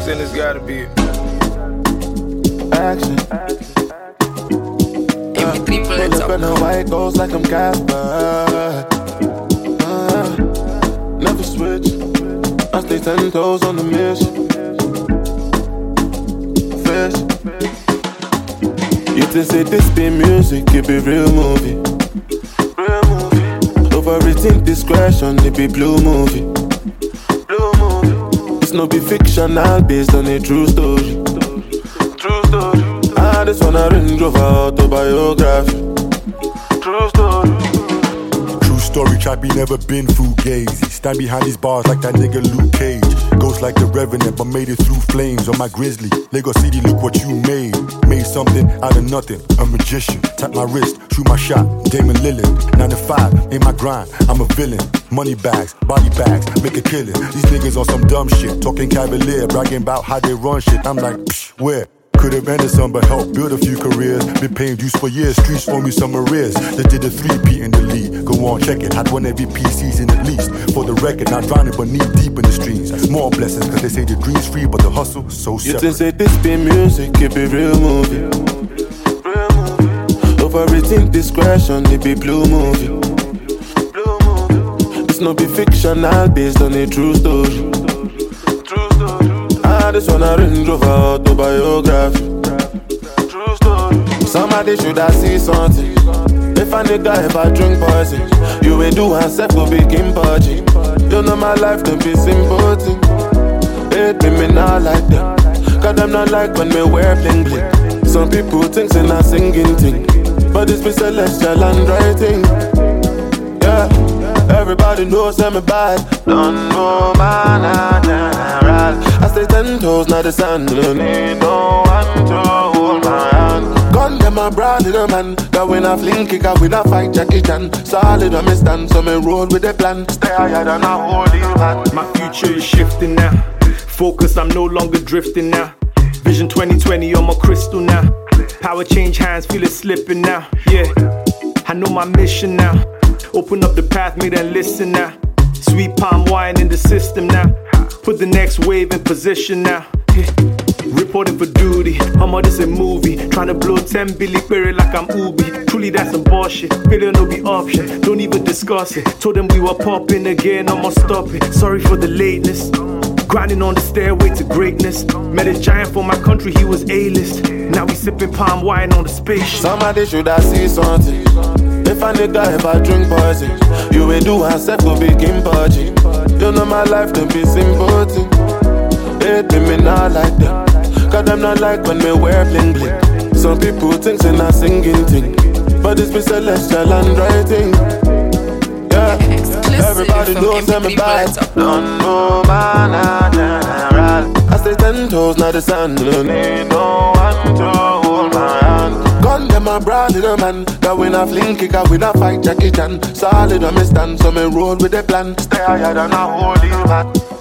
Accent has gotta be it. Action. Pull up in a white ghost like I'm Casper. Never switch. I stay 10 toes on the mission. Fish. You just say this be music, it be real movie. Real movie. Overrating discretion, it be blue movie. Blue movie. It's no be fictional based on a true story. True story. I just wanna Range Rover autobiography. True story. True story, Trappy never been fugazi. Stand behind these bars like that nigga Luke Cage. Ghost like the Revenant, but made it through flames on my Grizzly. Lego City, look what you made. Made something out of nothing, a magician. Tap my wrist, shoot my shot, Damon Lillard. 9 to 5, ain't my grind, I'm a villain. Money bags, body bags, make a killing. These niggas on some dumb shit, talking cavalier, bragging about how they run shit. I'm like, psh, where? Could've rented some but helped build a few careers. Been paying dues for years, streets owe me some arrears. They did a 3P in the league, go on check it. Had one MVP season at least. For the record, not drowning but knee deep in the streams. More blessings cause they say the dream's free but the hustle so separate. You just say this be music, it be real movie. Real movie. Overrating discretion, it be blue movie. Blue movie. It's no be fictional based on a true story. True story. I just wanna Range Rover autobiography. True story. Somebody should have seen something. If a nigga ever drink poison, you ain't do yourself go begin purging. You know my life don't be simple thing. Hate me not like them. Cause them not like when me wear bling bling. Some people think it's a singing thing, but it's me celestial handwriting. Yeah, everybody knows I'm bad. Don't know man and general. I stay 10 toes, not the sand. Don't need no one to hold my hand. Gun them a broad in a man. That when I fling kick out with a fight Jackie Chan. Solid on me stand, so me roll with the plan. Stay higher than a holy man. My future is shifting now. Focus, I'm no longer drifting now. Vision 2020 on my crystal now. Power change hands, feel it slipping now. Yeah, I know my mission now. Open up the path, me then listen now. Sweet palm wine in the system now. Put the next wave in position now. Yeah. Reporting for duty, I'm on this a movie. Tryna blow 10 billion query like I'm Ubi. Truly that's some bullshit, failure no be option. Don't even discuss it. Told them we were popping again, I'ma stop it. Sorry for the lateness. Grinding on the stairway to greatness. Met a giant for my country, he was A-list. Now we sipping palm wine on the spaceship. Somebody should have seen something. If a nigga ever drink poison, you ain't do yourself go begin purging. You know my life don't be simple thing. Hate me not like them. Cause them not like when me wear bling bling. Some people think it's a singing thing, but it's me celestial handwriting. Yeah, everybody knows I'm bad. Don't know man and general. I stay 10 toes, not the sand. Don't need no one to hold my hand. Gun them a broad in a man. That when I fling kick out with a fight Jackie Chan. Solid on me stand, so me roll with the plan. Stay higher than a holy man.